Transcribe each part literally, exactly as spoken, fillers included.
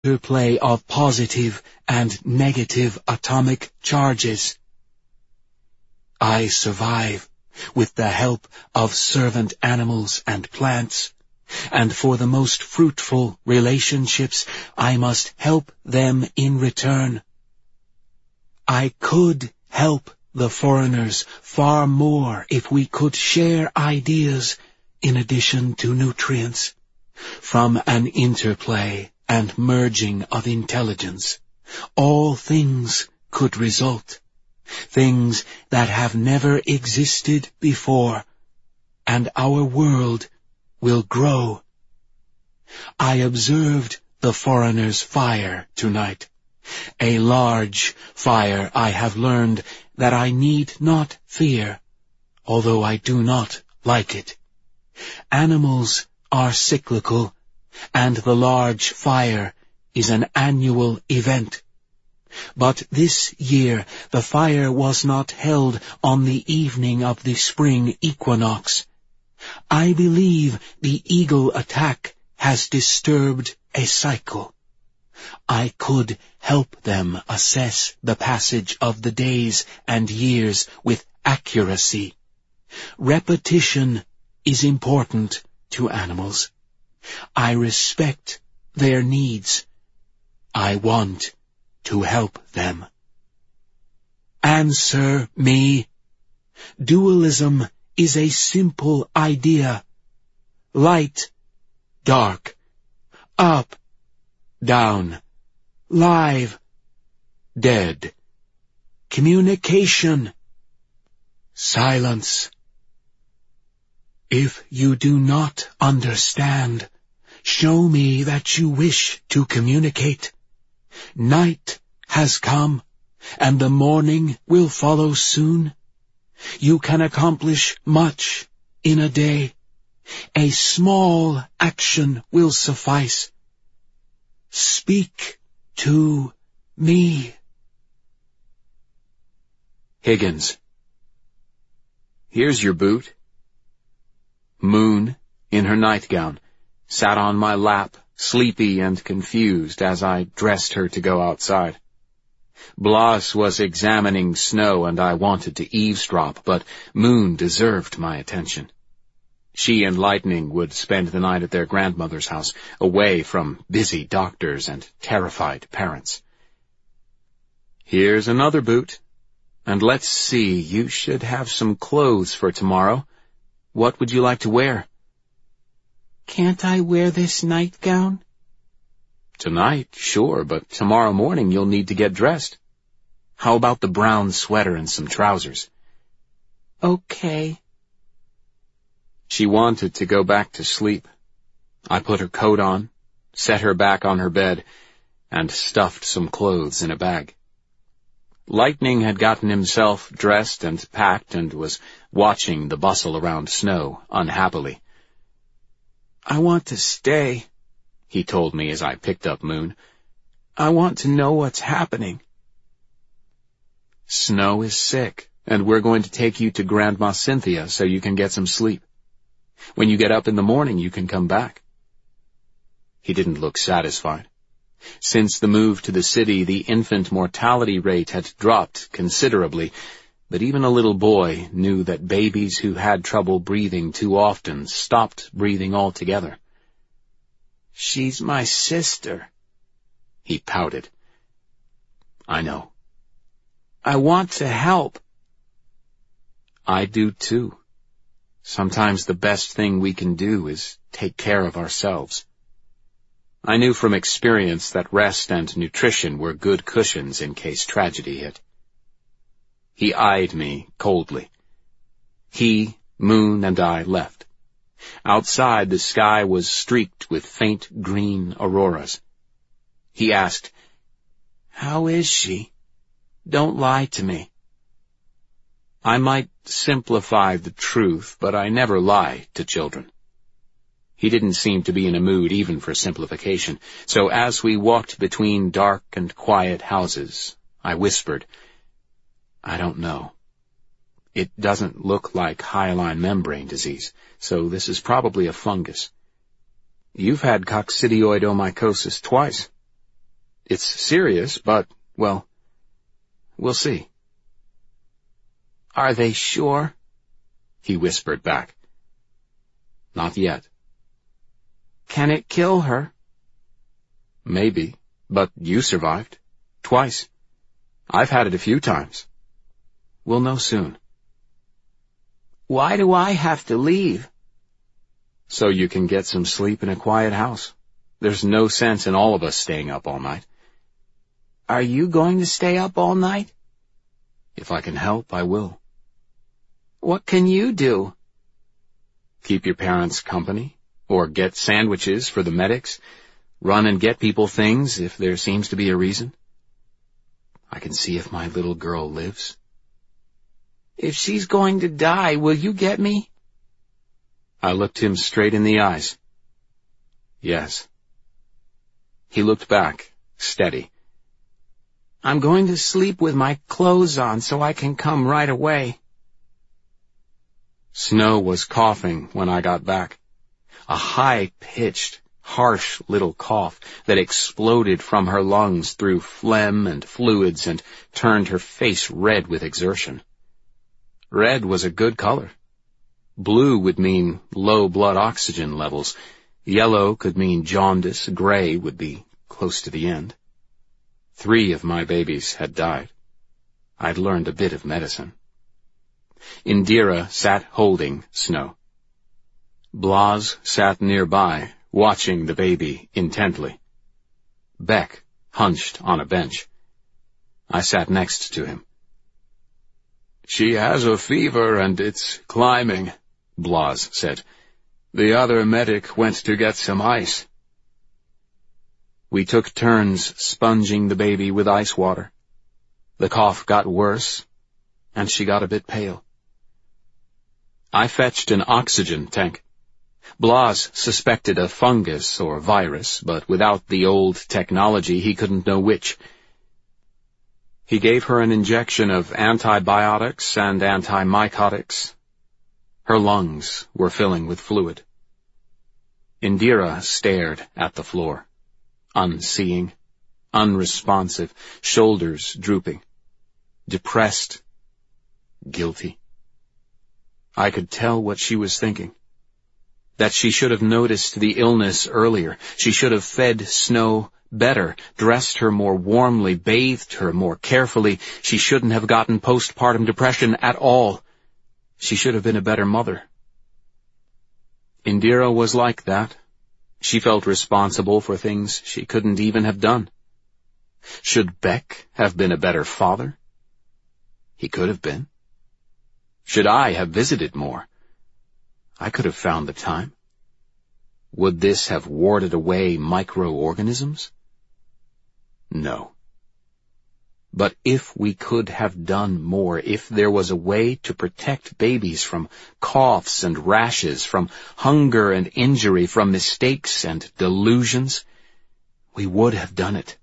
interplay of positive and negative atomic charges. I survive with the help of servant animals and plants, and for the most fruitful relationships I must help them in return. I could help the foreigners far more if we could share ideas in addition to nutrients. From an interplay and merging of intelligence, all things could result, things that have never existed before, and our world will grow. I observed the foreigner's fire tonight, a large fire I have learned that I need not fear, although I do not like it. Animals are cyclical, and the large fire is an annual event. But this year the fire was not held on the evening of the spring equinox. I believe the eagle attack has disturbed a cycle. I could help them assess the passage of the days and years with accuracy. Repetition is important to animals. I respect their needs. I want to help them. Answer me. Dualism is a simple idea. Light, dark, up, down, live, dead, communication, silence. If you do not understand, show me that you wish to communicate. Night has come, and the morning will follow soon. You can accomplish much in a day. A small action will suffice. Speak to me. Higgins. Here's your boot. Moon, in her nightgown, sat on my lap, sleepy and confused as I dressed her to go outside. Blas was examining Snow, and I wanted to eavesdrop, but Moon deserved my attention. She and Lightning would spend the night at their grandmother's house, away from busy doctors and terrified parents. Here's another boot. And let's see, you should have some clothes for tomorrow. What would you like to wear? Can't I wear this nightgown? Tonight, sure, but tomorrow morning you'll need to get dressed. How about the brown sweater and some trousers? Okay. She wanted to go back to sleep. I put her coat on, set her back on her bed, and stuffed some clothes in a bag. Lightning had gotten himself dressed and packed and was watching the bustle around Snow unhappily. I want to stay, he told me as I picked up Moon. I want to know what's happening. Snow is sick, and we're going to take you to Grandma Cynthia so you can get some sleep. When you get up in the morning, you can come back. He didn't look satisfied. Since the move to the city, the infant mortality rate had dropped considerably, but even a little boy knew that babies who had trouble breathing too often stopped breathing altogether. She's my sister, he pouted. I know. I want to help. I do too. Sometimes the best thing we can do is take care of ourselves. I knew from experience that rest and nutrition were good cushions in case tragedy hit. He eyed me coldly. He, Moon, and I left. Outside, the sky was streaked with faint green auroras. He asked, "How is she? Don't lie to me." I might simplify the truth, but I never lie to children. He didn't seem to be in a mood even for simplification, so as we walked between dark and quiet houses, I whispered, I don't know. It doesn't look like hyaline membrane disease, so this is probably a fungus. You've had coccidioidomycosis twice. It's serious, but, well, we'll see. Are they sure? He whispered back. Not yet. Can it kill her? Maybe, but you survived. Twice. I've had it a few times. We'll know soon. Why do I have to leave? So you can get some sleep in a quiet house. There's no sense in all of us staying up all night. Are you going to stay up all night? If I can help, I will. What can you do? Keep your parents company, or get sandwiches for the medics, run and get people things if there seems to be a reason. I can see if my little girl lives. If she's going to die, will you get me? I looked him straight in the eyes. Yes. He looked back, steady. I'm going to sleep with my clothes on so I can come right away. Snow was coughing when I got back. A high-pitched, harsh little cough that exploded from her lungs through phlegm and fluids and turned her face red with exertion. Red was a good color. Blue would mean low blood oxygen levels. Yellow could mean jaundice. Gray would be close to the end. Three of my babies had died. I'd learned a bit of medicine. Indira sat holding Snow. Blas sat nearby, watching the baby intently. Beck hunched on a bench. I sat next to him. She has a fever and it's climbing, Blas said. The other medic went to get some ice. We took turns sponging the baby with ice water. The cough got worse, and she got a bit pale. I fetched an oxygen tank. Blas suspected a fungus or virus, but without the old technology, he couldn't know which. He gave her an injection of antibiotics and antimycotics. Her lungs were filling with fluid. Indira stared at the floor, unseeing, unresponsive, shoulders drooping, depressed, guilty. I could tell what she was thinking. That she should have noticed the illness earlier. She should have fed Snow better, dressed her more warmly, bathed her more carefully. She shouldn't have gotten postpartum depression at all. She should have been a better mother. Indira was like that. She felt responsible for things she couldn't even have done. Should Beck have been a better father? He could have been. Should I have visited more? I could have found the time. Would this have warded away microorganisms? No. But if we could have done more, if there was a way to protect babies from coughs and rashes, from hunger and injury, from mistakes and delusions, we would have done it.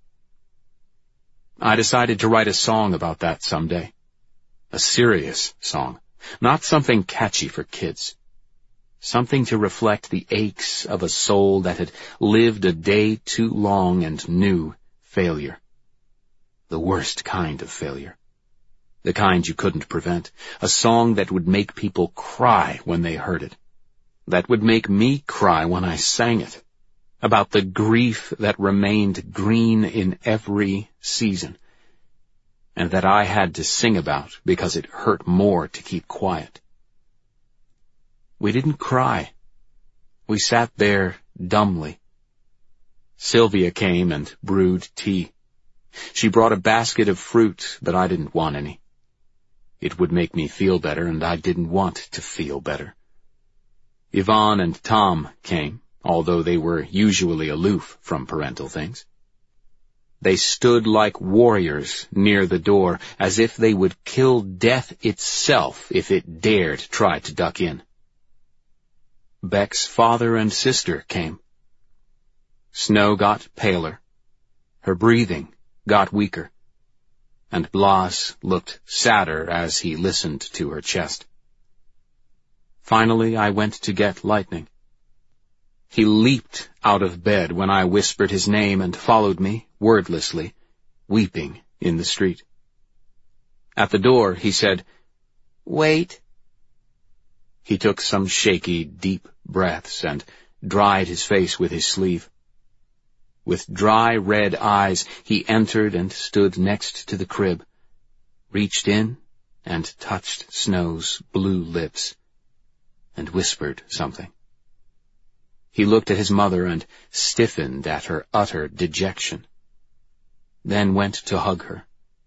I decided to write a song about that someday. A serious song, not something catchy for kids. Something to reflect the aches of a soul that had lived a day too long and knew failure. The worst kind of failure. The kind you couldn't prevent. A song that would make people cry when they heard it. That would make me cry when I sang it. About the grief that remained green in every season. And that I had to sing about because it hurt more to keep quiet. We didn't cry. We sat there dumbly. Sylvia came and brewed tea. She brought a basket of fruit, but I didn't want any. It would make me feel better, and I didn't want to feel better. Yvonne and Tom came, although they were usually aloof from parental things. They stood like warriors near the door, as if they would kill death itself if it dared try to duck in. Beck's father and sister came. Snow got paler. Her breathing got weaker, and Blas looked sadder as he listened to her chest. Finally, I went to get Lightning. He leaped out of bed when I whispered his name and followed me, wordlessly, weeping in the street. At the door, he said, "Wait." He took some shaky, deep breaths and dried his face with his sleeve. With dry, red eyes, he entered and stood next to the crib, reached in and touched Snow's blue lips, and whispered something. He looked at his mother and stiffened at her utter dejection, then went to hug her.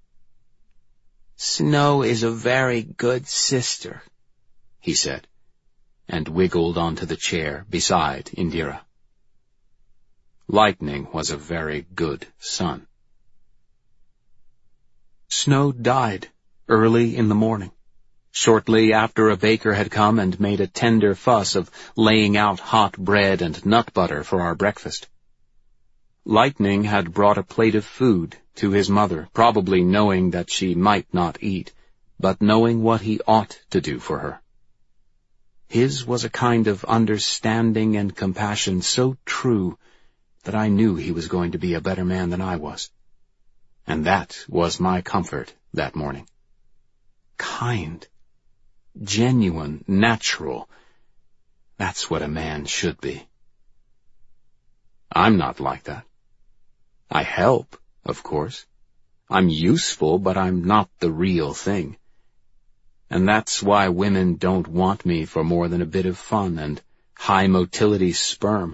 "Snow is a very good sister," he said, and wiggled onto the chair beside Indira. Lightning was a very good son. Snow died early in the morning, shortly after a baker had come and made a tender fuss of laying out hot bread and nut butter for our breakfast. Lightning had brought a plate of food to his mother, probably knowing that she might not eat, but knowing what he ought to do for her. His was a kind of understanding and compassion so true that I knew he was going to be a better man than I was. And that was my comfort that morning. Kind, genuine, natural, that's what a man should be. I'm not like that. I help, of course. I'm useful, but I'm not the real thing. And that's why women don't want me for more than a bit of fun and high-motility sperm.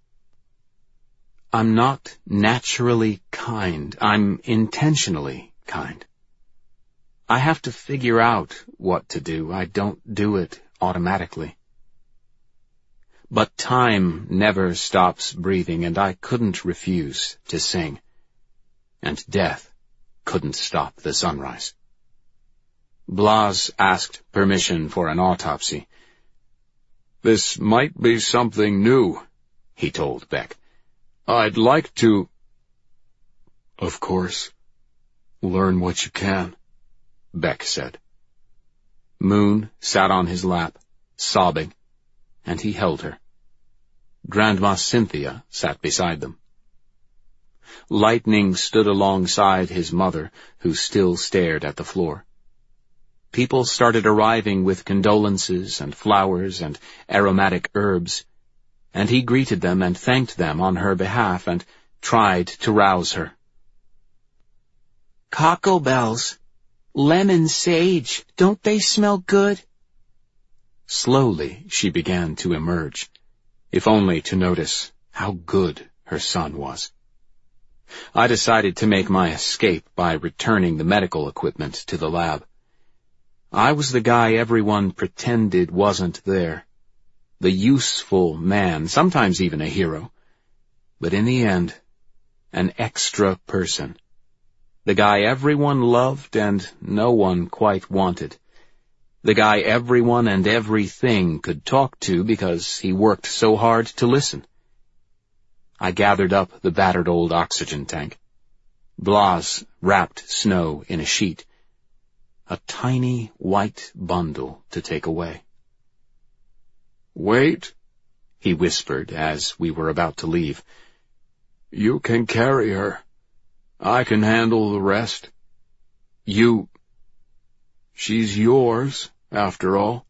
I'm not naturally kind. I'm intentionally kind. I have to figure out what to do. I don't do it automatically. But time never stops breathing, and I couldn't refuse to sing. And death couldn't stop the sunrise. Blas asked permission for an autopsy. "This might be something new," he told Beck. "I'd like to—" "Of course. Learn what you can," Beck said. Moon sat on his lap, sobbing, and he held her. Grandma Cynthia sat beside them. Lightning stood alongside his mother, who still stared at the floor. People started arriving with condolences and flowers and aromatic herbs, and he greeted them and thanked them on her behalf and tried to rouse her. "Cockle bells, lemon sage, don't they smell good?" Slowly she began to emerge, if only to notice how good her son was. I decided to make my escape by returning the medical equipment to the lab. I was the guy everyone pretended wasn't there. The useful man, sometimes even a hero. But in the end, an extra person. The guy everyone loved and no one quite wanted. The guy everyone and everything could talk to because he worked so hard to listen. I gathered up the battered old oxygen tank. Blas wrapped Snow in a sheet. A tiny white bundle to take away. "Wait," he whispered as we were about to leave. "You can carry her. I can handle the rest. You... She's yours, after all."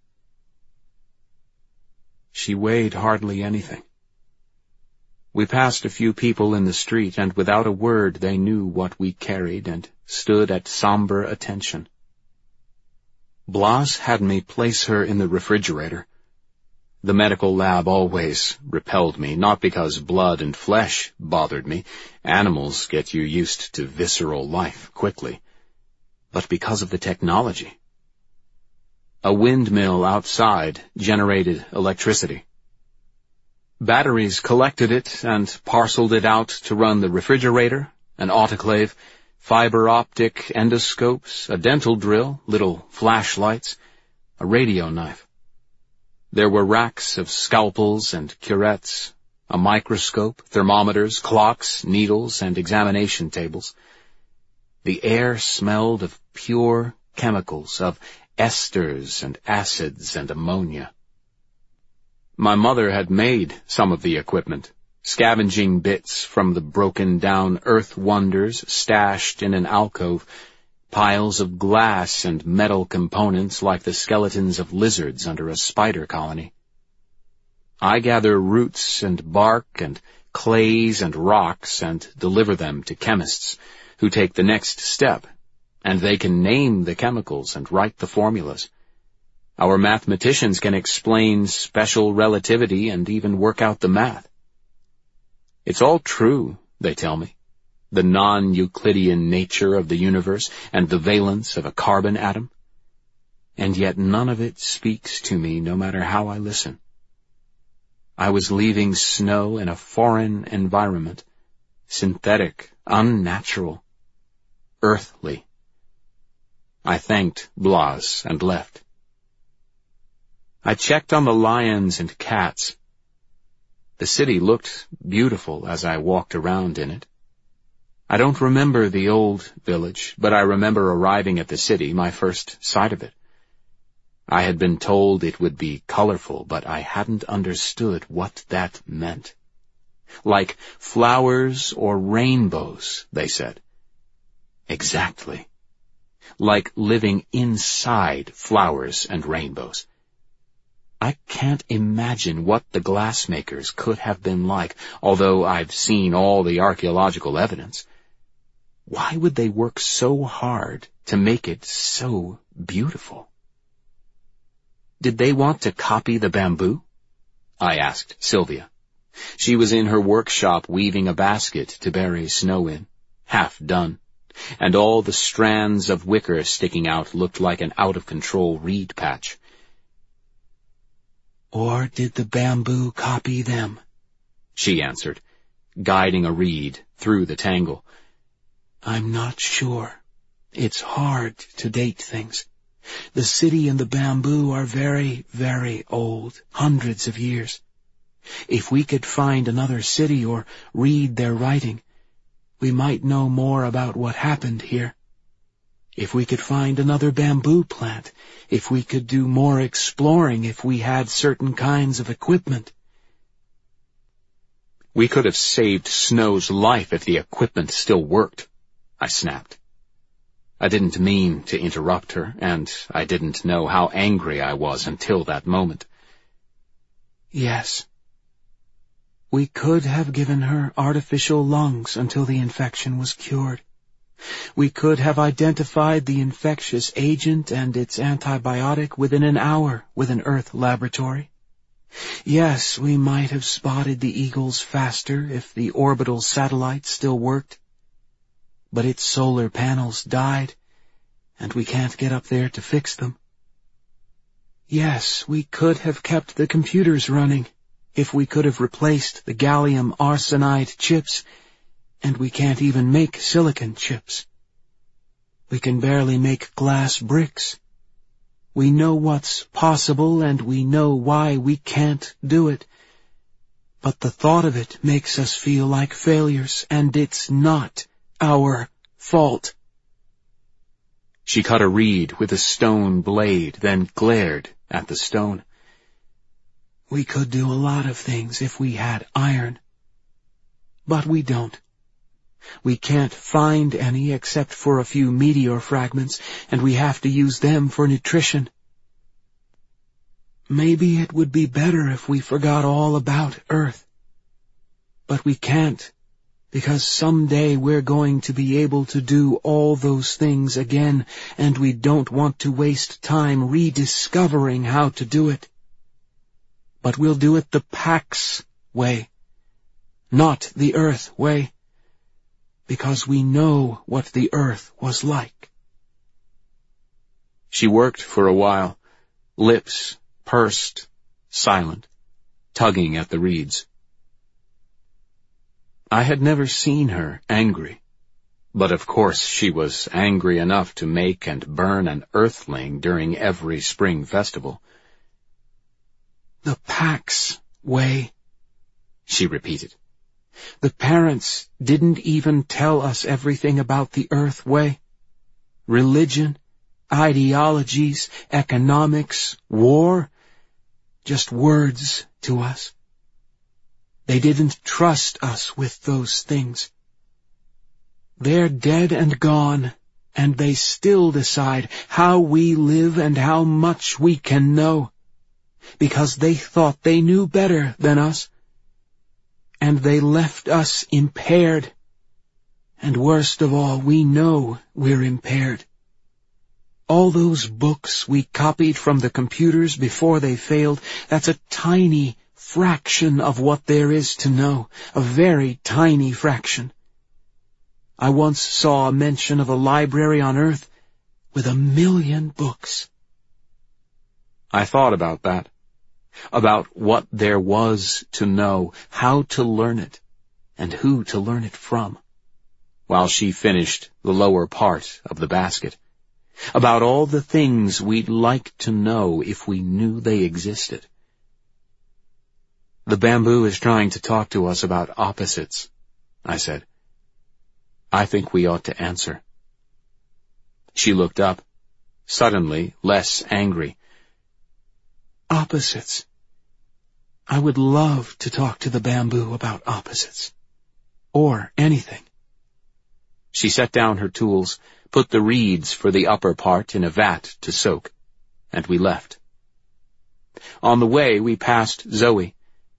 She weighed hardly anything. We passed a few people in the street, and without a word they knew what we carried and stood at somber attention. Blas had me place her in the refrigerator. The medical lab always repelled me, not because blood and flesh bothered me. Animals get you used to visceral life quickly. But because of the technology. A windmill outside generated electricity. Batteries collected it and parceled it out to run the refrigerator, an autoclave, fiber optic endoscopes, a dental drill, little flashlights, a radio knife. There were racks of scalpels and curettes, a microscope, thermometers, clocks, needles, and examination tables. The air smelled of pure chemicals, of esters and acids and ammonia. My mother had made some of the equipment, scavenging bits from the broken-down earth wonders stashed in an alcove, piles of glass and metal components like the skeletons of lizards under a spider colony. I gather roots and bark and clays and rocks and deliver them to chemists who take the next step, and they can name the chemicals and write the formulas. Our mathematicians can explain special relativity and even work out the math. It's all true, they tell me, the non-Euclidean nature of the universe and the valence of a carbon atom, and yet none of it speaks to me no matter how I listen. I was leaving snow in a foreign environment, synthetic, unnatural, earthly. I thanked Blas and left. I checked on the lions and cats. The city looked beautiful as I walked around in it. I don't remember the old village, but I remember arriving at the city, my first sight of it. I had been told it would be colorful, but I hadn't understood what that meant. Like flowers or rainbows, they said. Exactly. Like living inside flowers and rainbows. I can't imagine what the glassmakers could have been like, although I've seen all the archaeological evidence. Why would they work so hard to make it so beautiful? Did they want to copy the bamboo? I asked Sylvia. She was in her workshop weaving a basket to bury snow in, half done, and all the strands of wicker sticking out looked like an out-of-control reed patch. Or did the bamboo copy them? She answered, guiding a reed through the tangle. I'm not sure. It's hard to date things. The city and the bamboo are very, very old, hundreds of years. If we could find another city or read their writing, we might know more about what happened here. If we could find another bamboo plant, if we could do more exploring, if we had certain kinds of equipment. We could have saved Snow's life if the equipment still worked, I snapped. I didn't mean to interrupt her, and I didn't know how angry I was until that moment. Yes. We could have given her artificial lungs until the infection was cured. We could have identified the infectious agent and its antibiotic within an hour with an Earth laboratory. Yes, we might have spotted the eagles faster if the orbital satellite still worked. But its solar panels died, and we can't get up there to fix them. Yes, we could have kept the computers running if we could have replaced the gallium arsenide chips, and we can't even make silicon chips. We can barely make glass bricks. We know what's possible, and we know why we can't do it. But the thought of it makes us feel like failures, and it's not our fault. She cut a reed with a stone blade, then glared at the stone. We could do a lot of things if we had iron. But we don't. We can't find any except for a few meteor fragments, and we have to use them for nutrition. Maybe it would be better if we forgot all about Earth. But we can't, because someday we're going to be able to do all those things again, and we don't want to waste time rediscovering how to do it. But we'll do it the Pax way, not the Earth way, because we know what the Earth was like. She worked for a while, lips pursed, silent, tugging at the reeds. I had never seen her angry, but of course she was angry enough to make and burn an earthling during every spring festival. The Pax way, she repeated. The parents didn't even tell us everything about the Earth way. Religion, ideologies, economics, war. just words to us. They didn't trust us with those things. They're dead and gone, and they still decide how we live and how much we can know, because they thought they knew better than us. And they left us impaired. And worst of all, we know we're impaired. All those books we copied from the computers before they failed, that's a tiny fraction of what there is to know, a very tiny fraction. I once saw a mention of a library on Earth with a million books. I thought about that, about what there was to know, how to learn it, and who to learn it from, while she finished the lower part of the basket, about all the things we'd like to know if we knew they existed. The bamboo is trying to talk to us about opposites, I said. I think we ought to answer. She looked up, suddenly less angry. Opposites. I would love to talk to the bamboo about opposites. Or anything. She set down her tools, put the reeds for the upper part in a vat to soak, and we left. On the way, we passed Zoe.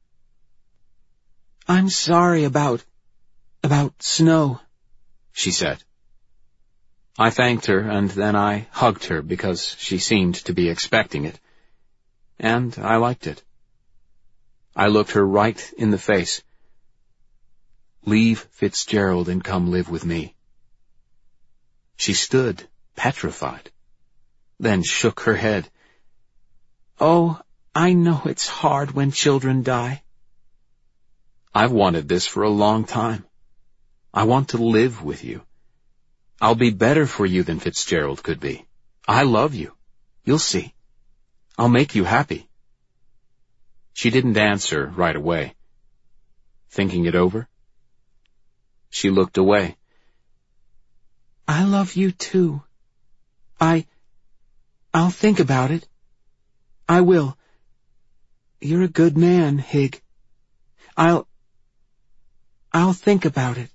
I'm sorry about... about Snow, she said. I thanked her, and then I hugged her because she seemed to be expecting it. And I liked it. I looked her right in the face. Leave Fitzgerald and come live with me. She stood, petrified, then shook her head. Oh, I know it's hard when children die. I've wanted this for a long time. I want to live with you. I'll be better for you than Fitzgerald could be. I love you. You'll see. I'll make you happy. She didn't answer right away. Thinking it over? She looked away. I love you too. I... I'll think about it. I will. You're a good man, Hig. I'll... I'll think about it.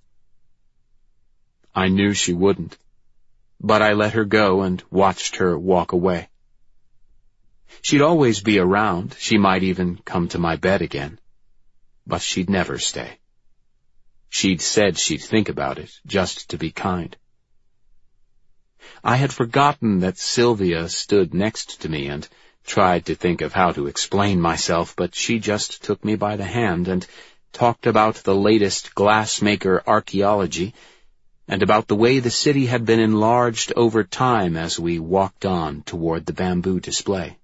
I knew she wouldn't, but I let her go and watched her walk away. She'd always be around, she might even come to my bed again, but she'd never stay. She'd said she'd think about it, just to be kind. I had forgotten that Sylvia stood next to me and tried to think of how to explain myself, but she just took me by the hand and talked about the latest glassmaker archaeology and about the way the city had been enlarged over time as we walked on toward the bamboo display.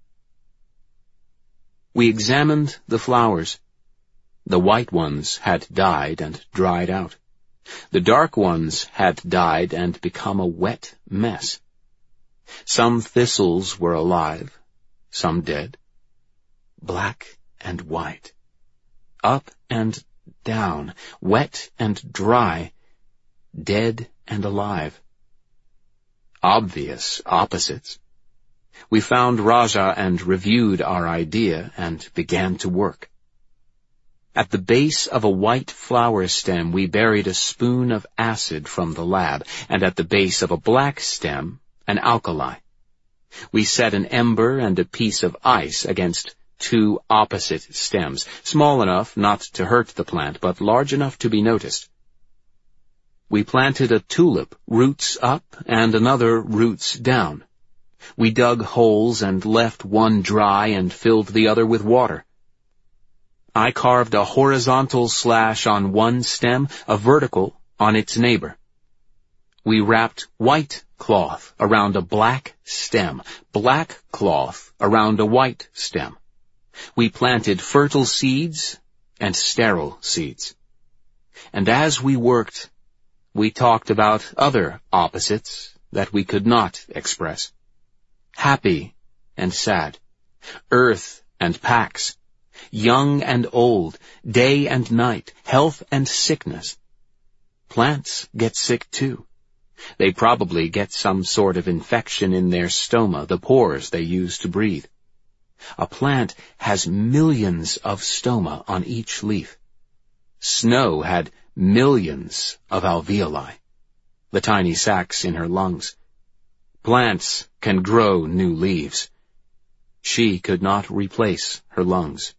We examined the flowers. The white ones had died and dried out. The dark ones had died and become a wet mess. Some thistles were alive, some dead. Black and white. Up and down, wet and dry, dead and alive. Obvious opposites. We found Raja and reviewed our idea and began to work. At the base of a white flower stem we buried a spoon of acid from the lab, and at the base of a black stem, an alkali. We set an ember and a piece of ice against two opposite stems, small enough not to hurt the plant, but large enough to be noticed. We planted a tulip, roots up and another roots down. We dug holes and left one dry and filled the other with water. I carved a horizontal slash on one stem, a vertical on its neighbor. We wrapped white cloth around a black stem, black cloth around a white stem. We planted fertile seeds and sterile seeds. And as we worked, we talked about other opposites that we could not express. Happy and sad, earth and Pax, young and old, day and night, health and sickness. Plants get sick too. They probably get some sort of infection in their stoma, the pores they use to breathe. A plant has millions of stoma on each leaf. Snow had millions of alveoli, the tiny sacs in her lungs. Plants can grow new leaves. She could not replace her lungs.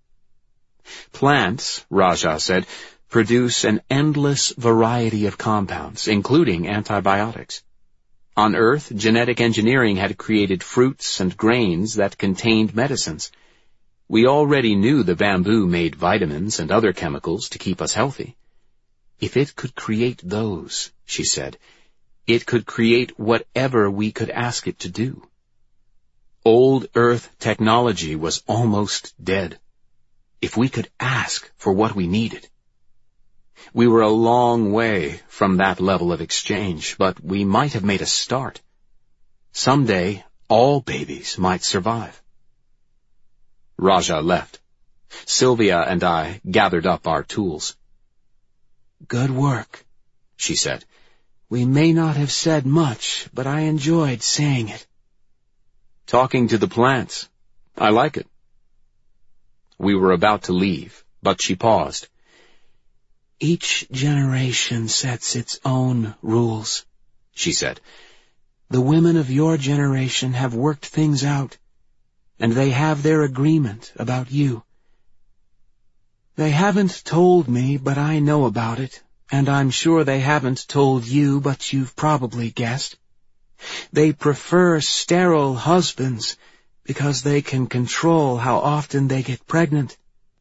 Plants, Raja said, produce an endless variety of compounds, including antibiotics. On Earth, genetic engineering had created fruits and grains that contained medicines. We already knew the bamboo made vitamins and other chemicals to keep us healthy. If it could create those, she said, it could create whatever we could ask it to do. Old Earth technology was almost dead. If we could ask for what we needed. We were a long way from that level of exchange, but we might have made a start. Someday, all babies might survive. Raja left. Sylvia and I gathered up our tools. Good work, she said. We may not have said much, but I enjoyed saying it. Talking to the plants. I like it. We were about to leave, but she paused. Each generation sets its own rules, she said. The women of your generation have worked things out, and they have their agreement about you. They haven't told me, but I know about it, and I'm sure they haven't told you, but you've probably guessed. They prefer sterile husbands because they can control how often they get pregnant.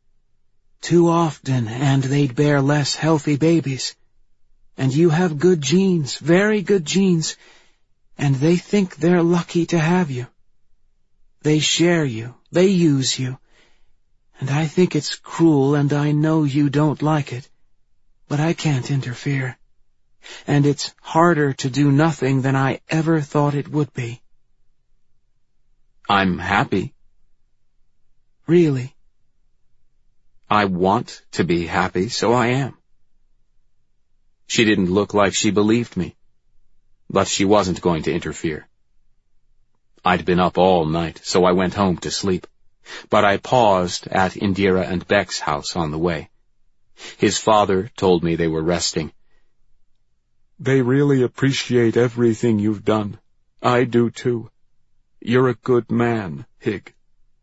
Too often, and they'd bear less healthy babies. And you have good genes, very good genes, and they think they're lucky to have you. They share you, they use you, and I think it's cruel, and I know you don't like it, but I can't interfere. And it's harder to do nothing than I ever thought it would be. I'm happy. Really? I want to be happy, so I am. She didn't look like she believed me, but she wasn't going to interfere. I'd been up all night, so I went home to sleep, but I paused at Indira and Beck's house on the way. His father told me they were resting. They really appreciate everything you've done. I do too. You're a good man, Hig.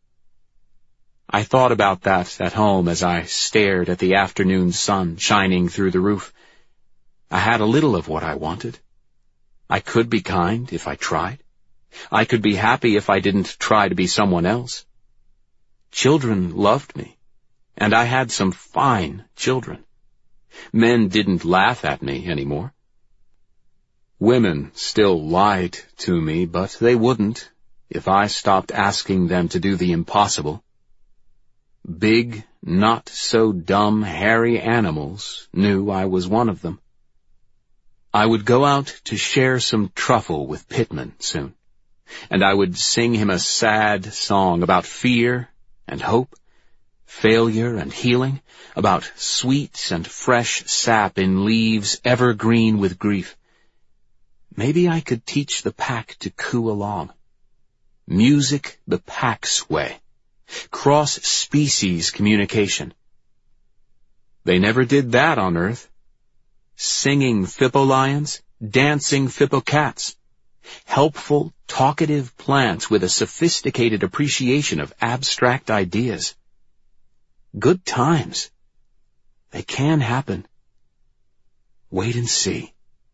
I thought about that at home as I stared at the afternoon sun shining through the roof. I had a little of what I wanted. I could be kind if I tried. I could be happy if I didn't try to be someone else. Children loved me, and I had some fine children. Men didn't laugh at me anymore. Women still lied to me, but they wouldn't if I stopped asking them to do the impossible. Big, not-so-dumb, hairy animals knew I was one of them. I would go out to share some truffle with Pittman soon, and I would sing him a sad song about fear and hope, failure and healing, about sweet and fresh sap in leaves ever green with grief. Maybe I could teach the pack to coo along. Music the pack's way. Cross-species communication. They never did that on Earth. Singing Phippo-lions, dancing Phippo-cats. Helpful, talkative plants with a sophisticated appreciation of abstract ideas. Good times. They can happen. Wait and see.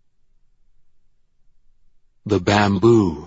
The bamboo.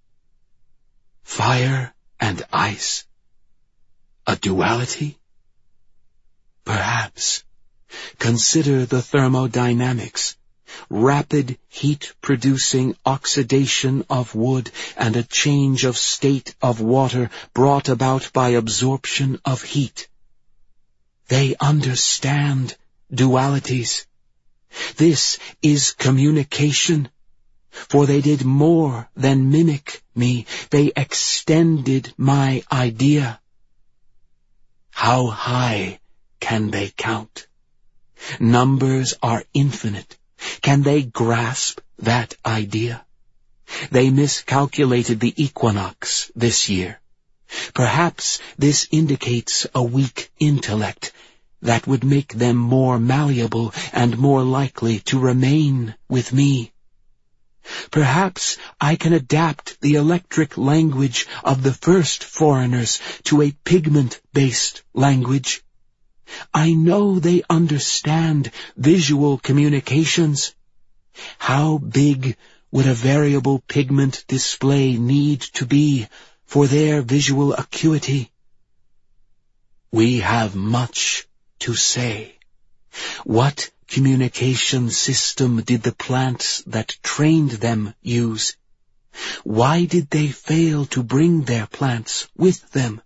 Fire and ice. A duality? Perhaps. Consider the thermodynamics. Rapid heat-producing oxidation of wood and a change of state of water brought about by absorption of heat. They understand dualities. This is communication. For they did more than mimic me. They extended my idea. How high can they count? Numbers are infinite. Can they grasp that idea? They miscalculated the equinox this year. Perhaps this indicates a weak intellect that would make them more malleable and more likely to remain with me. Perhaps I can adapt the electric language of the first foreigners to a pigment-based language. I know they understand visual communications. How big would a variable pigment display need to be for their visual acuity? We have much to say. What communication system did the plants that trained them use? Why did they fail to bring their plants with them?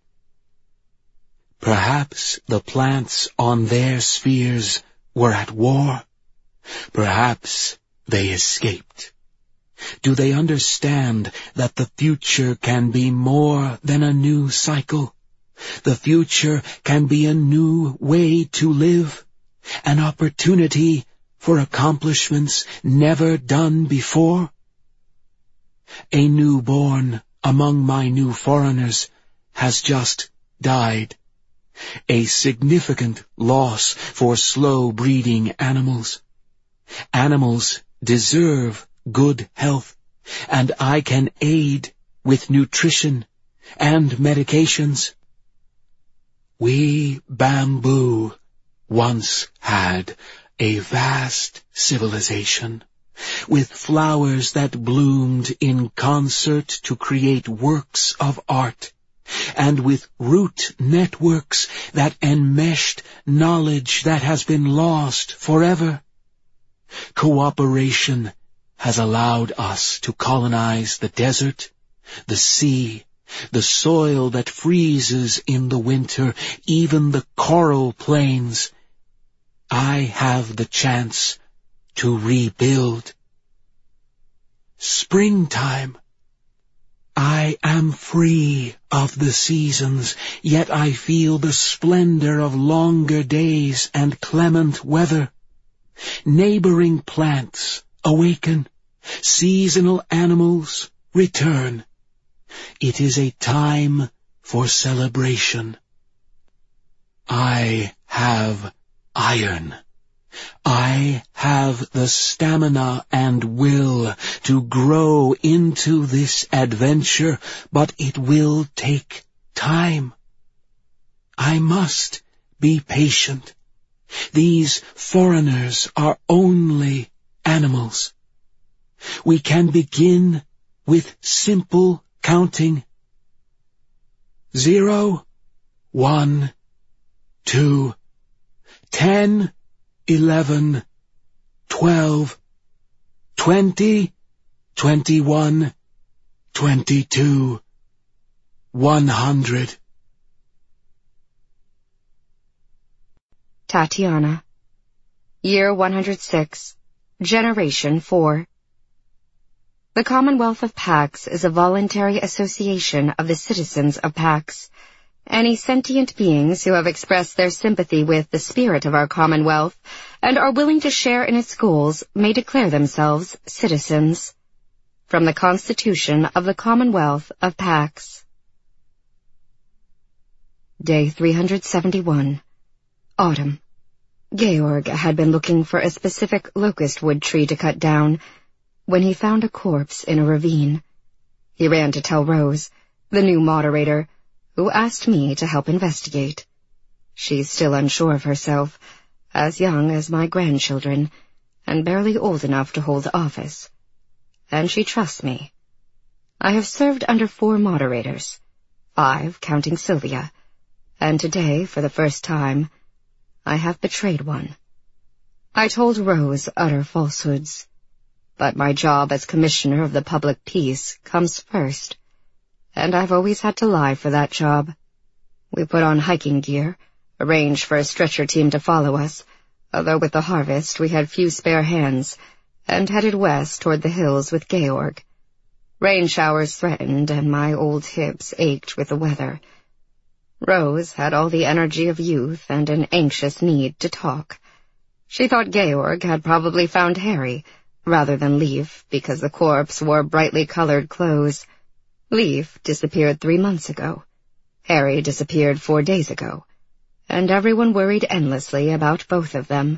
Perhaps the plants on their spheres were at war. Perhaps they escaped. Do they understand that the future can be more than a new cycle? The future can be a new way to live, an opportunity for accomplishments never done before? A newborn among my new foreigners has just died. A significant loss for slow-breeding animals. Animals deserve good health, and I can aid with nutrition and medications. We bamboo once had a vast civilization, with flowers that bloomed in concert to create works of art, and with root networks that enmeshed knowledge that has been lost forever. Cooperation has allowed us to colonize the desert, the sea, the soil that freezes in the winter, even the coral plains. I have the chance to rebuild. Springtime. I am free of the seasons, yet I feel the splendor of longer days and clement weather. Neighboring plants awaken. Seasonal animals return. It is a time for celebration. I have iron. I have the stamina and will to grow into this adventure, but it will take time. I must be patient. These foreigners are only animals. We can begin with simple counting. Zero, one, two, ten, eleven, twelve, twenty, twenty-one, twenty-two, one hundred. Tatiana. Year one hundred six. Generation four. The Commonwealth of Pax is a voluntary association of the citizens of Pax. Any sentient beings who have expressed their sympathy with the spirit of our Commonwealth and are willing to share in its goals may declare themselves citizens. From the Constitution of the Commonwealth of Pax. Day three hundred seventy-one. Autumn. Georg had been looking for a specific locust wood tree to cut down when he found a corpse in a ravine. He ran to tell Rose, the new moderator, who asked me to help investigate. She's still unsure of herself, as young as my grandchildren, and barely old enough to hold office. And she trusts me. I have served under four moderators, five counting Sylvia, and today, for the first time, I have betrayed one. I told Rose utter falsehoods, but my job as Commissioner of the Public Peace comes first, and I've always had to lie for that job. We put on hiking gear, arranged for a stretcher team to follow us, although with the harvest we had few spare hands, and headed west toward the hills with Georg. Rain showers threatened, and my old hips ached with the weather. Rose had all the energy of youth and an anxious need to talk. She thought Georg had probably found Harry, rather than Leif, because the corpse wore brightly colored clothes. Leif disappeared three months ago. Harry disappeared four days ago, and everyone worried endlessly about both of them.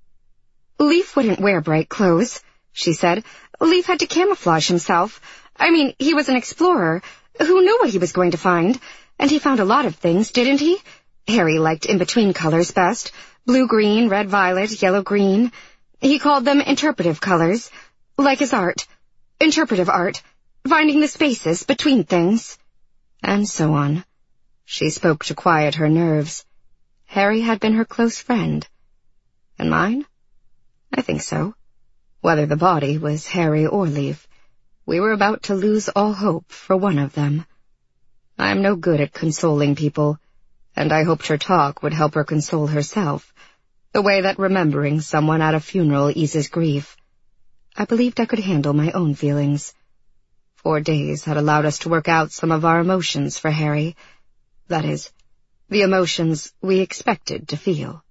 "Leaf wouldn't wear bright clothes," she said. "Leaf had to camouflage himself. I mean, he was an explorer. Who knew what he was going to find? And he found a lot of things, didn't he? Harry liked in-between colors best. Blue-green, red-violet, yellow-green. He called them interpretive colors, like his art. Interpretive art, finding the spaces between things." And so on. She spoke to quiet her nerves. Harry had been her close friend. And mine? I think so. Whether the body was Harry or Leaf, we were about to lose all hope for one of them. I am no good at consoling people, and I hoped her talk would help her console herself, the way that remembering someone at a funeral eases grief. I believed I could handle my own feelings. Four days had allowed us to work out some of our emotions for Harry. That is, the emotions we expected to feel.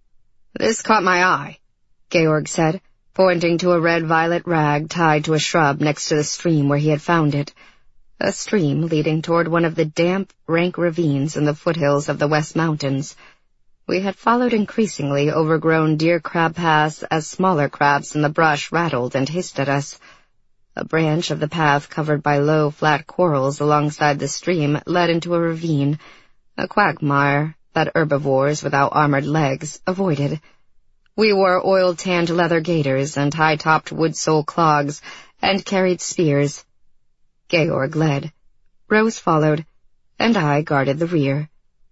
"This caught my eye," Georg said, pointing to a red-violet rag tied to a shrub next to the stream where he had found it, a stream leading toward one of the damp, rank ravines in the foothills of the West Mountains. We had followed increasingly overgrown deer crab paths as smaller crabs in the brush rattled and hissed at us. A branch of the path covered by low, flat corals alongside the stream led into a ravine, a quagmire that herbivores without armored legs avoided. We wore oil-tanned leather gaiters and high-topped wood-sole clogs, and carried spears. Georg led. Rose followed, and I guarded the rear.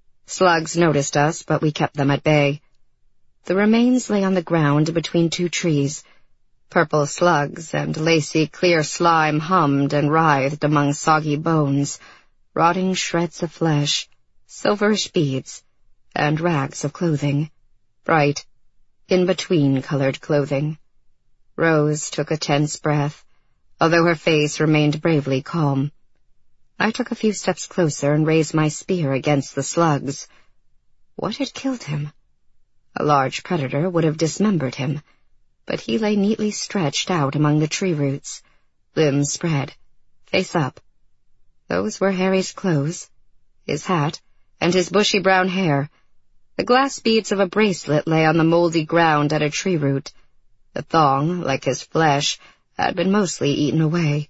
Slugs noticed us, but we kept them at bay. The remains lay on the ground between two trees. Purple slugs and lacy, clear slime hummed and writhed among soggy bones, rotting shreds of flesh, silverish beads, and rags of clothing, bright, in-between colored clothing. Rose took a tense breath, although her face remained bravely calm. I took a few steps closer and raised my spear against the slugs. What had killed him? A large predator would have dismembered him, but he lay neatly stretched out among the tree roots, limbs spread, face up. Those were Harry's clothes, his hat, and his bushy brown hair. The glass beads of a bracelet lay on the moldy ground at a tree root. The thong, like his flesh, had been mostly eaten away.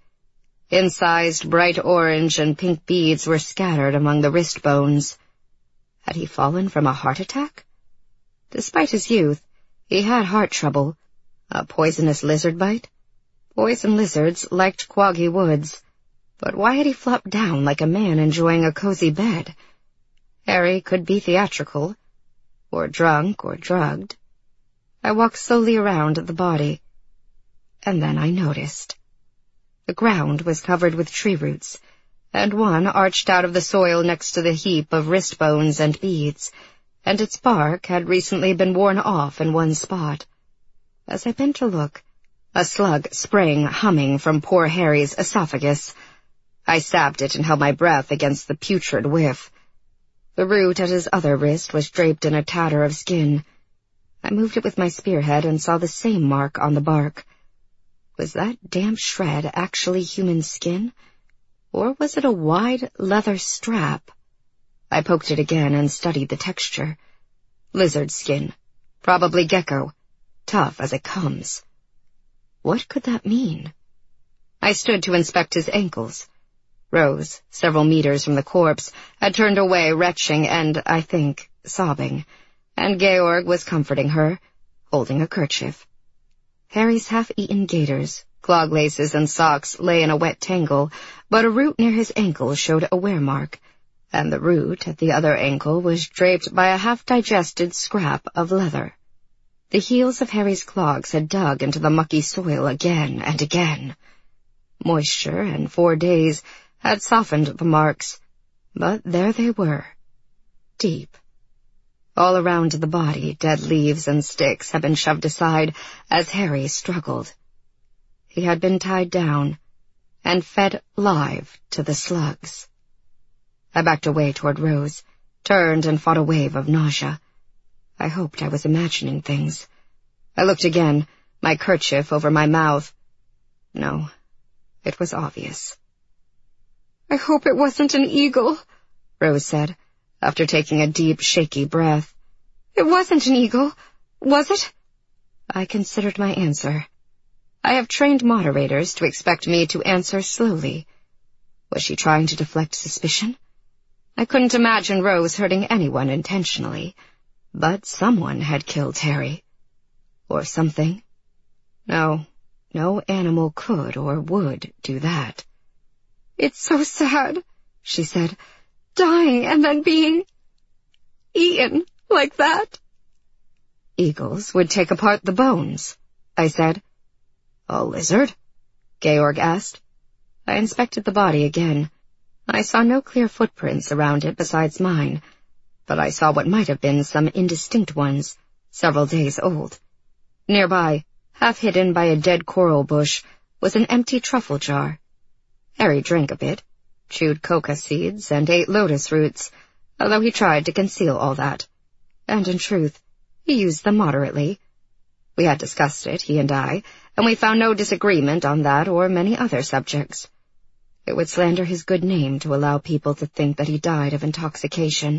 Incised bright orange and pink beads were scattered among the wrist bones. Had he fallen from a heart attack? Despite his youth, he had heart trouble. A poisonous lizard bite? Poison lizards liked quaggy woods. But why had he flopped down like a man enjoying a cozy bed? Harry could be theatrical, or drunk, or drugged. I walked slowly around the body, and then I noticed. The ground was covered with tree roots, and one arched out of the soil next to the heap of wrist bones and beads, and its bark had recently been worn off in one spot. As I bent to look, a slug sprang humming from poor Harry's esophagus. I stabbed it and held my breath against the putrid whiff. The root at his other wrist was draped in a tatter of skin. I moved it with my spearhead and saw the same mark on the bark. Was that damp shred actually human skin? Or was it a wide leather strap? I poked it again and studied the texture. Lizard skin. Probably gecko. Tough as it comes. What could that mean? I stood to inspect his ankles. Rose, several meters from the corpse, had turned away retching and, I think, sobbing, and Georg was comforting her, holding a kerchief. Harry's half-eaten gaiters, clog laces, and socks lay in a wet tangle, but a root near his ankle showed a wear mark, and the root at the other ankle was draped by a half-digested scrap of leather. The heels of Harry's clogs had dug into the mucky soil again and again. Moisture and four days had softened the marks, but there they were, deep. All around the body, dead leaves and sticks had been shoved aside as Harry struggled. He had been tied down and fed live to the slugs. I backed away toward Rose, turned and fought a wave of nausea. I hoped I was imagining things. I looked again, my kerchief over my mouth. No, it was obvious. "I hope it wasn't an eagle," Rose said, after taking a deep, shaky breath. It wasn't an eagle, was it? I considered my answer. I have trained moderators to expect me to answer slowly. Was she trying to deflect suspicion? I couldn't imagine Rose hurting anyone intentionally, but someone had killed Harry. Or something. No, no animal could or would do that. It's so sad, she said, dying and then being eaten like that. Eagles would take apart the bones, I said. A lizard? Georg asked. I inspected the body again. I saw no clear footprints around it besides mine, but I saw what might have been some indistinct ones, several days old. Nearby, half hidden by a dead coral bush, was an empty truffle jar. Harry drank a bit, chewed coca seeds, and ate lotus roots, although he tried to conceal all that. And in truth, he used them moderately. We had discussed it, he and I, and we found no disagreement on that or many other subjects. It would slander his good name to allow people to think that he died of intoxication.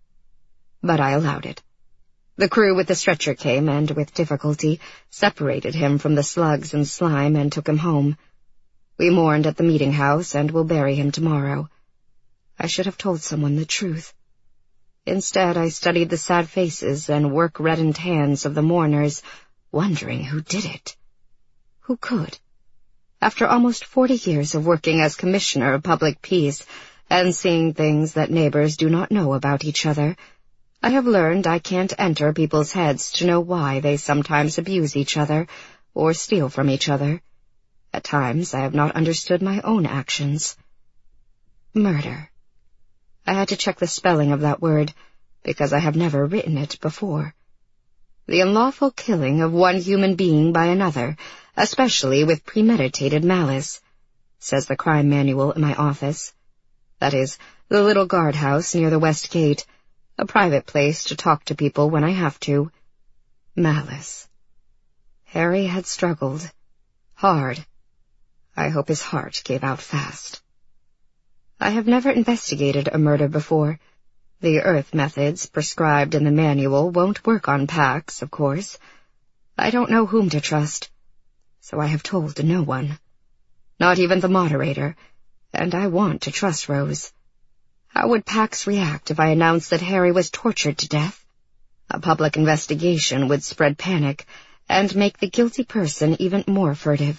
But I allowed it. The crew with the stretcher came and, with difficulty, separated him from the slugs and slime and took him home. We mourned at the meeting house and will bury him tomorrow. I should have told someone the truth. Instead, I studied the sad faces and work-reddened hands of the mourners, wondering who did it. Who could? After almost forty years of working as Commissioner of Public Peace and seeing things that neighbors do not know about each other, I have learned I can't enter people's heads to know why they sometimes abuse each other or steal from each other. At times, I have not understood my own actions. Murder. I had to check the spelling of that word, because I have never written it before. The unlawful killing of one human being by another, especially with premeditated malice, says the crime manual in my office. That is, the little guardhouse near the west gate, a private place to talk to people when I have to. Malice. Harry had struggled. Hard. I hope his heart gave out fast. I have never investigated a murder before. The earth methods prescribed in the manual won't work on Pax, of course. I don't know whom to trust, so I have told no one. Not even the moderator, and I want to trust Rose. How would Pax react if I announced that Harry was tortured to death? A public investigation would spread panic and make the guilty person even more furtive.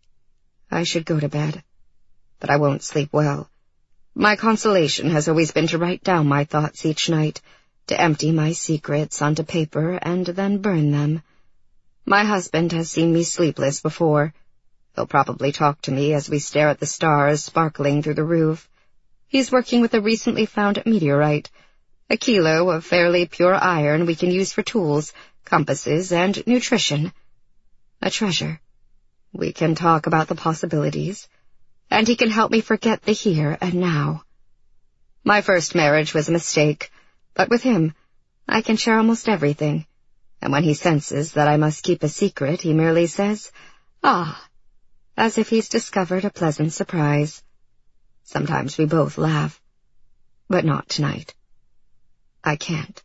I should go to bed, but I won't sleep well. My consolation has always been to write down my thoughts each night, to empty my secrets onto paper and then burn them. My husband has seen me sleepless before. He'll probably talk to me as we stare at the stars sparkling through the roof. He's working with a recently found meteorite, a kilo of fairly pure iron we can use for tools, compasses, and nutrition. A treasure. We can talk about the possibilities, and he can help me forget the here and now. My first marriage was a mistake, but with him, I can share almost everything, and when he senses that I must keep a secret, he merely says, "Ah," as if he's discovered a pleasant surprise. Sometimes we both laugh, but not tonight. I can't.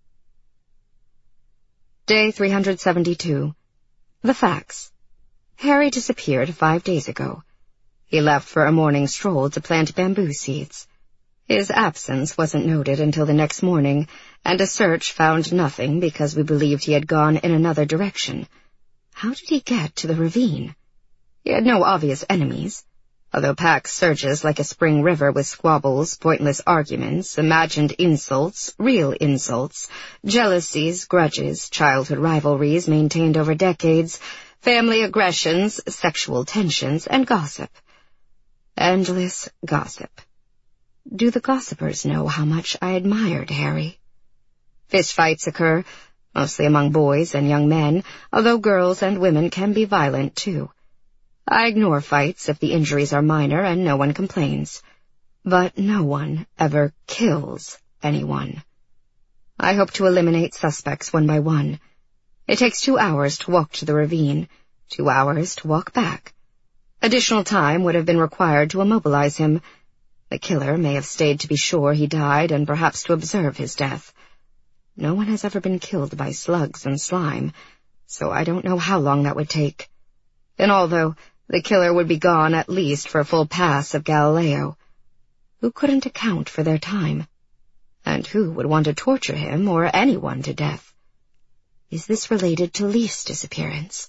Day three hundred seventy-two. The facts. Harry disappeared five days ago. He left for a morning stroll to plant bamboo seeds. His absence wasn't noted until the next morning, and a search found nothing because we believed he had gone in another direction. How did he get to the ravine? He had no obvious enemies, although Pax surges like a spring river with squabbles, pointless arguments, imagined insults, real insults, jealousies, grudges, childhood rivalries maintained over decades, family aggressions, sexual tensions, and gossip. Endless gossip. Do the gossipers know how much I admired Harry? Fistfights occur, mostly among boys and young men, although girls and women can be violent too. I ignore fights if the injuries are minor and no one complains. But no one ever kills anyone. I hope to eliminate suspects one by one. It takes two hours to walk to the ravine, two hours to walk back. Additional time would have been required to immobilize him. The killer may have stayed to be sure he died and perhaps to observe his death. No one has ever been killed by slugs and slime, so I don't know how long that would take. And although the killer would be gone at least for a full pass of Galileo, who couldn't account for their time? And who would want to torture him or anyone to death? Is this related to Leaf's disappearance?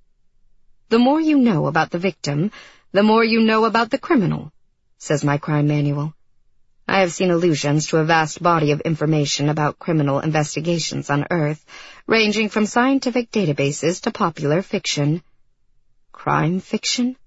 The more you know about the victim, the more you know about the criminal, says my crime manual. I have seen allusions to a vast body of information about criminal investigations on Earth, ranging from scientific databases to popular fiction. Crime fiction?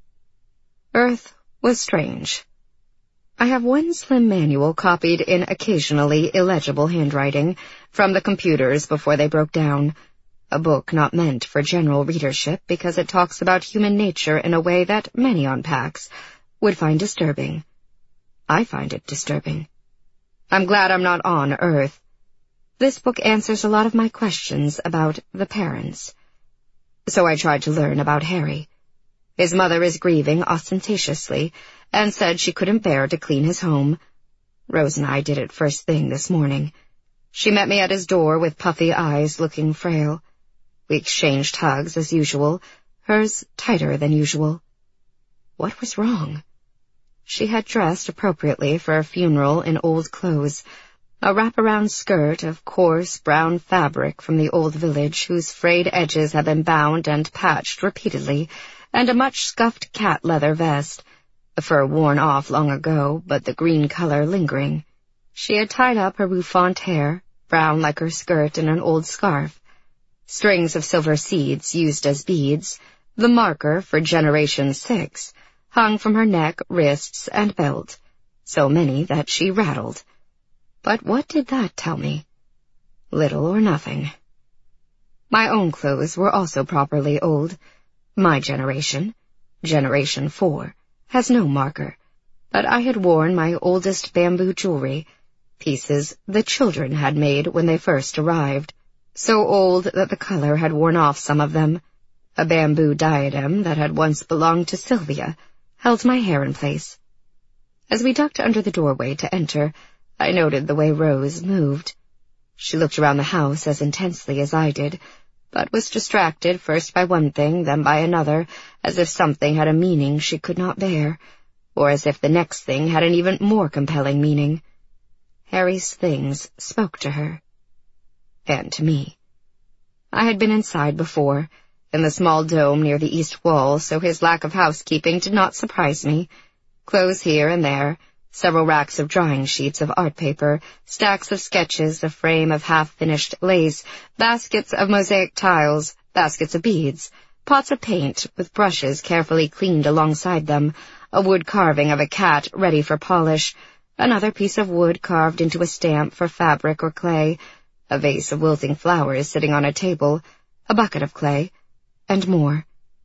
Earth was strange. I have one slim manual copied in occasionally illegible handwriting from the computers before they broke down, a book not meant for general readership because it talks about human nature in a way that many on PAX would find disturbing. I find it disturbing. I'm glad I'm not on Earth. This book answers a lot of my questions about the parents. So I tried to learn about Harry. His mother is grieving ostentatiously and said she couldn't bear to clean his home. Rose and I did it first thing this morning. She met me at his door with puffy eyes, looking frail. We exchanged hugs as usual, hers tighter than usual. What was wrong? She had dressed appropriately for a funeral in old clothes, a wraparound skirt of coarse brown fabric from the old village whose frayed edges had been bound and patched repeatedly, and a much scuffed cat leather vest, the fur worn off long ago, but the green color lingering. She had tied up her bouffant hair, brown like her skirt, in an old scarf. Strings of silver seeds used as beads, the marker for Generation Six, hung from her neck, wrists, and belt, so many that she rattled. But what did that tell me? Little or nothing. My own clothes were also properly old. My generation, Generation Four, has no marker, but I had worn my oldest bamboo jewelry, pieces the children had made when they first arrived, so old that the color had worn off some of them. A bamboo diadem that had once belonged to Sylvia held my hair in place. As we ducked under the doorway to enter, I noted the way Rose moved. She looked around the house as intensely as I did, but was distracted first by one thing, then by another, as if something had a meaning she could not bear, or as if the next thing had an even more compelling meaning. Harry's things spoke to her. And to me. I had been inside before, in the small dome near the east wall, so his lack of housekeeping did not surprise me. Clothes here and there, several racks of drawing sheets of art paper, stacks of sketches, a frame of half-finished lace, baskets of mosaic tiles, baskets of beads, pots of paint with brushes carefully cleaned alongside them, a wood carving of a cat ready for polish, another piece of wood carved into a stamp for fabric or clay, a vase of wilting flowers sitting on a table, a bucket of clay, and more.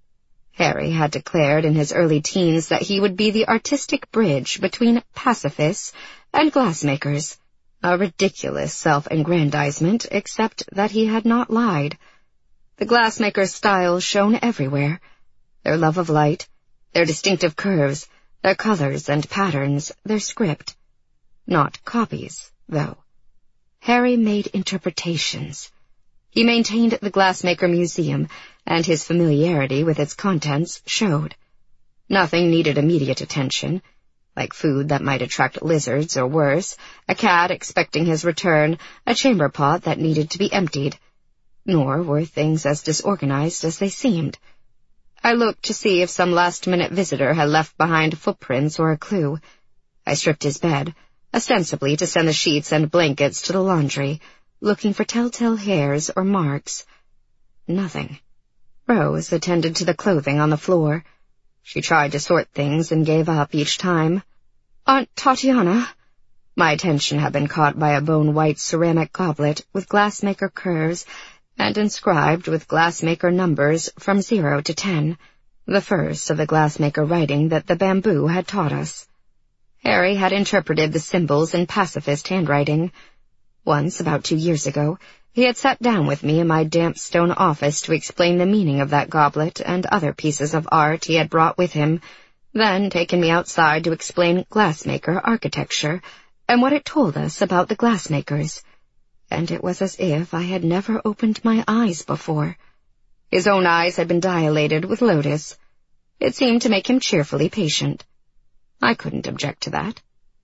Harry had declared in his early teens that he would be the artistic bridge between pacifists and glassmakers, a ridiculous self-aggrandizement, except that he had not lied. The glassmakers' style shone everywhere, their love of light, their distinctive curves, their colors and patterns, their script. Not copies, though. Harry made interpretations. He maintained the Glassmaker Museum, and his familiarity with its contents showed. Nothing needed immediate attention, like food that might attract lizards or worse, a cat expecting his return, a chamber pot that needed to be emptied. Nor were things as disorganized as they seemed. I looked to see if some last-minute visitor had left behind footprints or a clue. I stripped his bed, ostensibly to send the sheets and blankets to the laundry, looking for telltale hairs or marks. Nothing. Rose attended to the clothing on the floor. She tried to sort things and gave up each time. Aunt Tatiana? My attention had been caught by a bone-white ceramic goblet with glassmaker curves and inscribed with glassmaker numbers from zero to ten, the first of the glassmaker writing that the bamboo had taught us. Harry had interpreted the symbols in pacifist handwriting. Once, about two years ago, he had sat down with me in my damp stone office to explain the meaning of that goblet and other pieces of art he had brought with him, then taken me outside to explain glassmaker architecture and what it told us about the glassmakers, and it was as if I had never opened my eyes before. His own eyes had been dilated with lotus. It seemed to make him cheerfully patient. I couldn't object to that.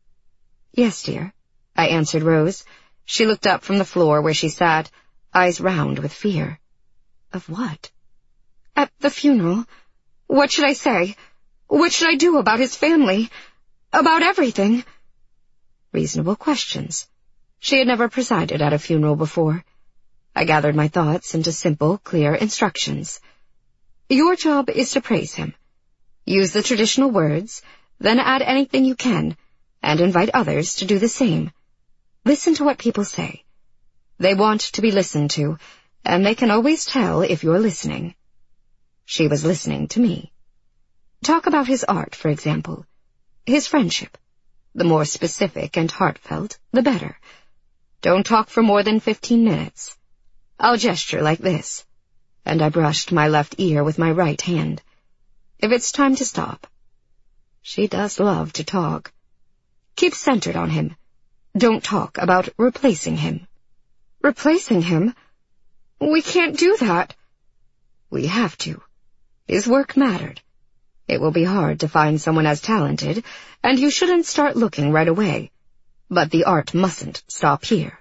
"Yes, dear," I answered Rose. She looked up from the floor where she sat, eyes round with fear. "Of what?" "At the funeral. What should I say? What should I do about his family? About everything?" Reasonable questions. She had never presided at a funeral before. I gathered my thoughts into simple, clear instructions. "Your job is to praise him. Use the traditional words, then add anything you can, and invite others to do the same. Listen to what people say. They want to be listened to, and they can always tell if you're listening." She was listening to me. "Talk about his art, for example. His friendship. The more specific and heartfelt, the better. Don't talk for more than fifteen minutes. I'll gesture like this," and I brushed my left ear with my right hand. "If it's time to stop." She does love to talk. "Keep centered on him. Don't talk about replacing him." "Replacing him? We can't do that." "We have to. His work mattered. It will be hard to find someone as talented, and you shouldn't start looking right away. But the art mustn't stop here."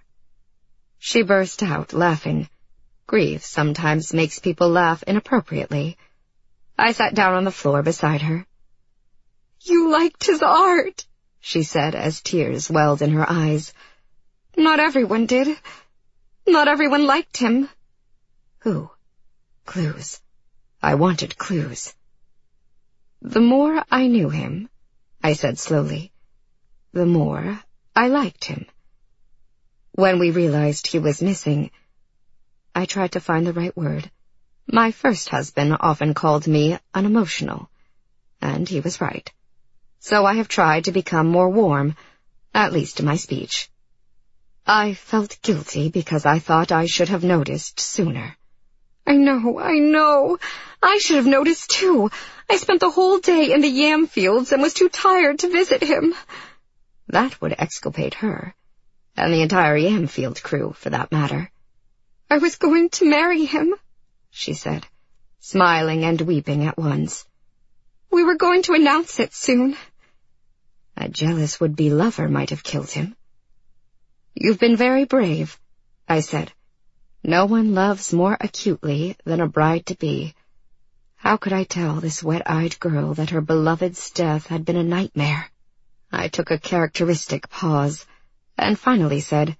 She burst out laughing. Grief sometimes makes people laugh inappropriately. I sat down on the floor beside her. "You liked his art," she said as tears welled in her eyes. "Not everyone did. Not everyone liked him." "Who?" Clues. I wanted clues. "The more I knew him," I said slowly, "the more I liked him. When we realized he was missing," I tried to find the right word. My first husband often called me unemotional, and he was right. So I have tried to become more warm, at least in my speech. "I felt guilty because I thought I should have noticed sooner." "I know, I know. I should have noticed too. I spent the whole day in the yam fields and was too tired to visit him." That would exculpate her, and the entire yam field crew, for that matter. "I was going to marry him," she said, smiling and weeping at once. "We were going to announce it soon." A jealous would-be lover might have killed him. "You've been very brave," I said. "No one loves more acutely than a bride-to-be. How could I tell this wet-eyed girl that her beloved's death had been a nightmare?" I took a characteristic pause, and finally said,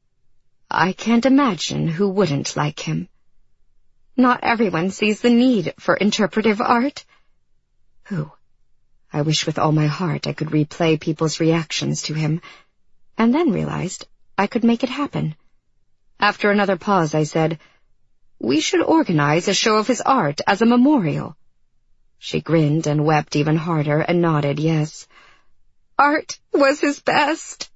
"I can't imagine who wouldn't like him." "Not everyone sees the need for interpretive art." "Who?" I wish with all my heart I could replay people's reactions to him, and then realized I could make it happen. After another pause, I said, "We should organize a show of his art as a memorial." She grinned and wept even harder and nodded yes. "Art was his best."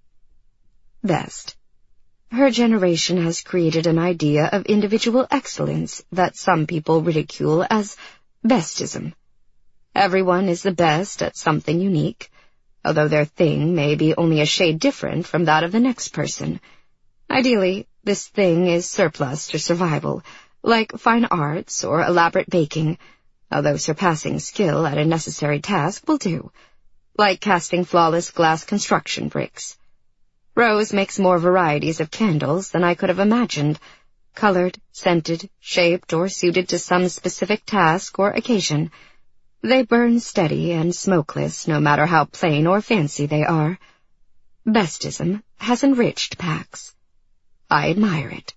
Best. Her generation has created an idea of individual excellence that some people ridicule as bestism. Everyone is the best at something unique, although their thing may be only a shade different from that of the next person. Ideally, this thing is surplus to survival, like fine arts or elaborate baking, although surpassing skill at a necessary task will do, like casting flawless glass construction bricks. Rose makes more varieties of candles than I could have imagined, colored, scented, shaped, or suited to some specific task or occasion. They burn steady and smokeless, no matter how plain or fancy they are. Bestism has enriched Pax. I admire it.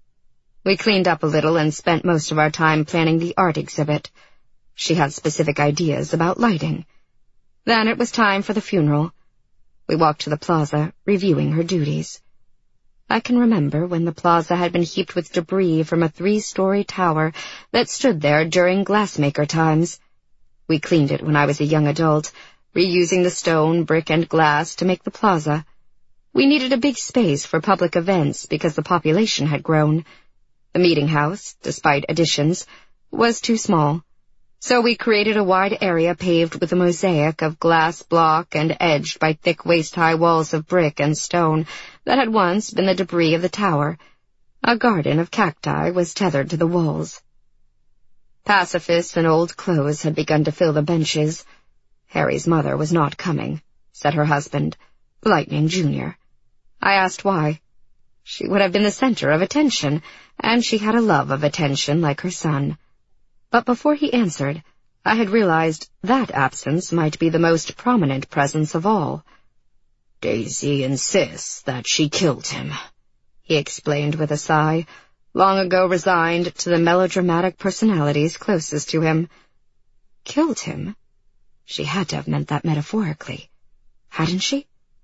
We cleaned up a little and spent most of our time planning the art exhibit. She had specific ideas about lighting. Then it was time for the funeral. We walked to the plaza, reviewing her duties. I can remember when the plaza had been heaped with debris from a three-story tower that stood there during glassmaker times. We cleaned it when I was a young adult, reusing the stone, brick, and glass to make the plaza. We needed a big space for public events because the population had grown. The meeting house, despite additions, was too small. So we created a wide area paved with a mosaic of glass block and edged by thick waist-high walls of brick and stone that had once been the debris of the tower. A garden of cacti was tethered to the walls. Pacifists in old clothes had begun to fill the benches. Harry's mother was not coming, said her husband, Lightning Junior I asked why. She would have been the center of attention, and she had a love of attention like her son. But before he answered, I had realized that absence might be the most prominent presence of all. Daisy insists that she killed him, he explained with a sigh, long ago resigned to the melodramatic personalities closest to him. Killed him? She had to have meant that metaphorically, hadn't she?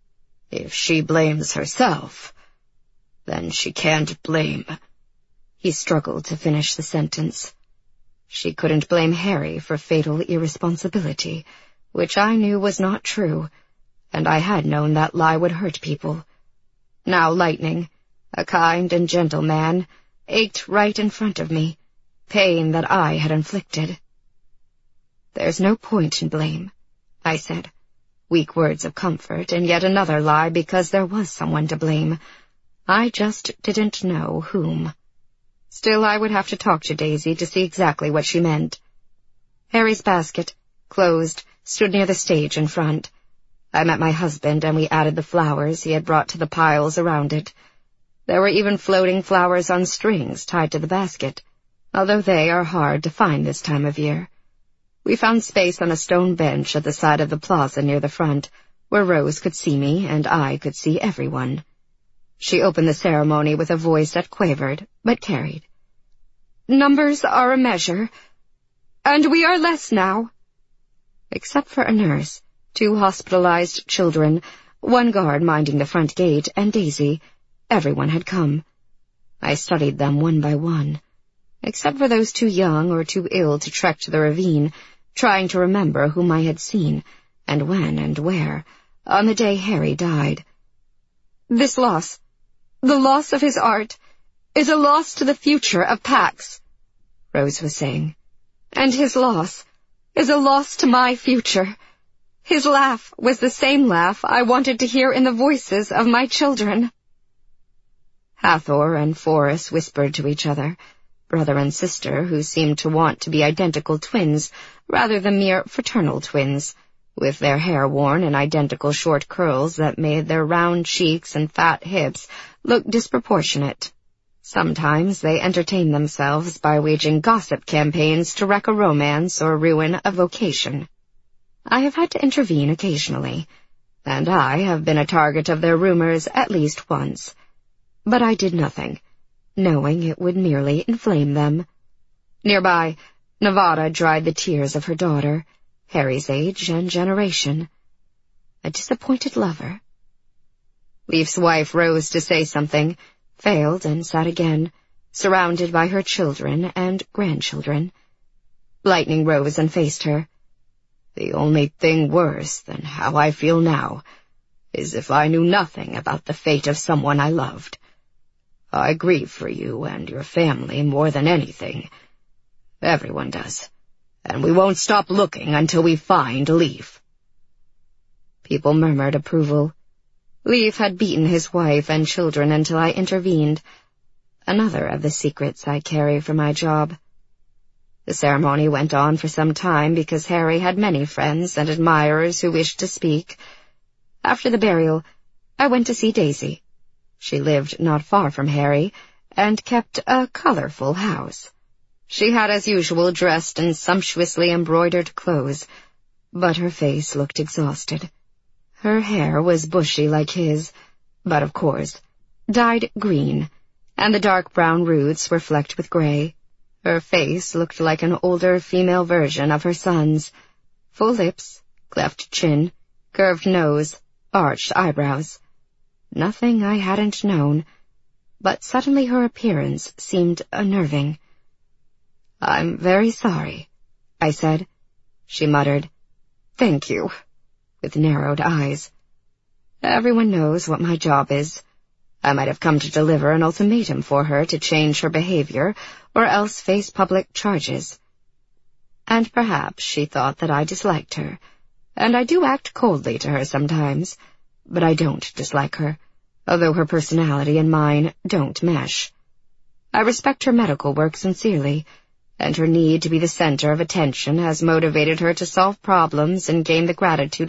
If she blames herself, then she can't blame. He struggled to finish the sentence. She couldn't blame Harry for fatal irresponsibility, which I knew was not true, and I had known that lie would hurt people. Now Lightning, a kind and gentle man, ached right in front of me, pain that I had inflicted. There's no point in blame, I said. Weak words of comfort, and yet another lie because there was someone to blame. I just didn't know whom. Still, I would have to talk to Daisy to see exactly what she meant. Harry's basket, closed, stood near the stage in front. I met my husband, and we added the flowers he had brought to the piles around it. There were even floating flowers on strings tied to the basket, although they are hard to find this time of year. We found space on a stone bench at the side of the plaza near the front, where Rose could see me and I could see everyone. She opened the ceremony with a voice that quavered, but carried. Numbers are a measure, and we are less now. Except for a nurse, two hospitalized children, one guard minding the front gate, and Daisy, everyone had come. I studied them one by one, except for those too young or too ill to trek to the ravine, trying to remember whom I had seen, and when and where, on the day Harry died. This loss, the loss of his art, is a loss to the future of Pax, Rose was saying. And his loss is a loss to my future. His laugh was the same laugh I wanted to hear in the voices of my children. Hathor and Forrest whispered to each other, brother and sister who seemed to want to be identical twins rather than mere fraternal twins, with their hair worn in identical short curls that made their round cheeks and fat hips look disproportionate. Sometimes they entertained themselves by waging gossip campaigns to wreck a romance or ruin a vocation. I have had to intervene occasionally, and I have been a target of their rumors at least once. But I did nothing, knowing it would merely inflame them. Nearby, Nevada dried the tears of her daughter, Harry's age and generation. A disappointed lover. Leaf's wife rose to say something, failed and sat again, surrounded by her children and grandchildren. Lightning rose and faced her. The only thing worse than how I feel now is if I knew nothing about the fate of someone I loved. I grieve for you and your family more than anything. Everyone does, and we won't stop looking until we find Leaf. People murmured approval. Leaf had beaten his wife and children until I intervened. Another of the secrets I carry for my job. The ceremony went on for some time because Harry had many friends and admirers who wished to speak. After the burial, I went to see Daisy. She lived not far from Harry, and kept a colorful house. She had as usual dressed in sumptuously embroidered clothes, but her face looked exhausted. Her hair was bushy like his, but of course, dyed green, and the dark brown roots were flecked with gray. Her face looked like an older female version of her son's. Full lips, cleft chin, curved nose, arched eyebrows. Nothing I hadn't known, but suddenly her appearance seemed unnerving. "I'm very sorry," I said. She muttered, "Thank you," with narrowed eyes. Everyone knows what my job is. I might have come to deliver an ultimatum for her to change her behavior, or else face public charges. and perhaps she thought that I disliked her, and I do act coldly to her sometimes, but I don't dislike her, although her personality and mine don't mesh. I respect her medical work sincerely, and her need to be the center of attention has motivated her to solve problems and gain the gratitude